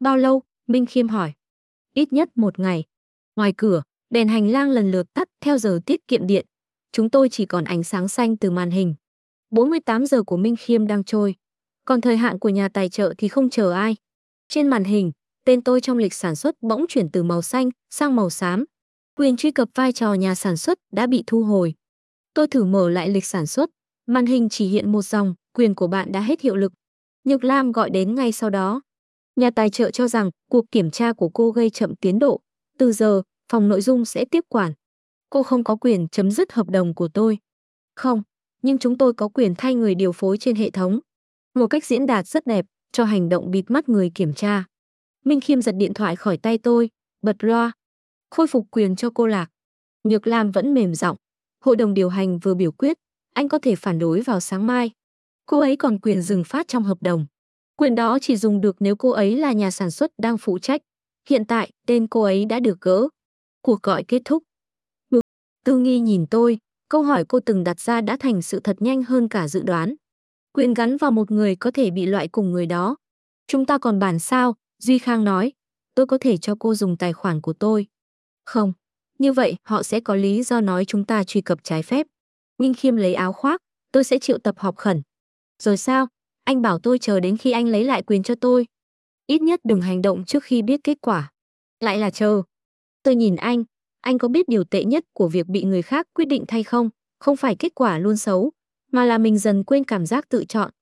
Bao lâu? Minh Khiêm hỏi. Ít nhất 1 ngày. Ngoài cửa, đèn hành lang lần lượt tắt theo giờ tiết kiệm điện. Chúng tôi chỉ còn ánh sáng xanh từ màn hình. 48 giờ của Minh Khiêm đang trôi. Còn thời hạn của nhà tài trợ thì không chờ ai. Trên màn hình, tên tôi trong lịch sản xuất bỗng chuyển từ màu xanh sang màu xám. Quyền truy cập vai trò nhà sản xuất đã bị thu hồi. Tôi thử mở lại lịch sản xuất. Màn hình chỉ hiện một dòng, quyền của bạn đã hết hiệu lực. Nhược Lam gọi đến ngay sau đó. Nhà tài trợ cho rằng cuộc kiểm tra của cô gây chậm tiến độ. Từ giờ, phòng nội dung sẽ tiếp quản. Cô không có quyền chấm dứt hợp đồng của tôi. Không, nhưng chúng tôi có quyền thay người điều phối trên hệ thống. Một cách diễn đạt rất đẹp cho hành động bịt mắt người kiểm tra. Minh Khiêm giật điện thoại khỏi tay tôi, bật loa. Khôi phục quyền cho cô Lạc. Nhược Lam vẫn mềm giọng. Hội đồng điều hành vừa biểu quyết, anh có thể phản đối vào sáng mai. Cô ấy còn quyền dừng phát trong hợp đồng. Quyền đó chỉ dùng được nếu cô ấy là nhà sản xuất đang phụ trách. Hiện tại, tên cô ấy đã được gỡ. Cuộc gọi kết thúc. Tư Nghi nhìn tôi, câu hỏi cô từng đặt ra đã thành sự thật nhanh hơn cả dự đoán. Quyền gắn vào một người có thể bị loại cùng người đó. Chúng ta còn bàn sao? Duy Khang nói. Tôi có thể cho cô dùng tài khoản của tôi. Không. Như vậy họ sẽ có lý do nói chúng ta truy cập trái phép. Minh Khiêm lấy áo khoác. Tôi sẽ triệu tập họp khẩn. Rồi sao? Anh bảo tôi chờ đến khi anh lấy lại quyền cho tôi. Ít nhất đừng hành động trước khi biết kết quả. Lại là chờ. Tôi nhìn anh có biết điều tệ nhất của việc bị người khác quyết định thay không? Không phải kết quả luôn xấu, mà là mình dần quên cảm giác tự chọn.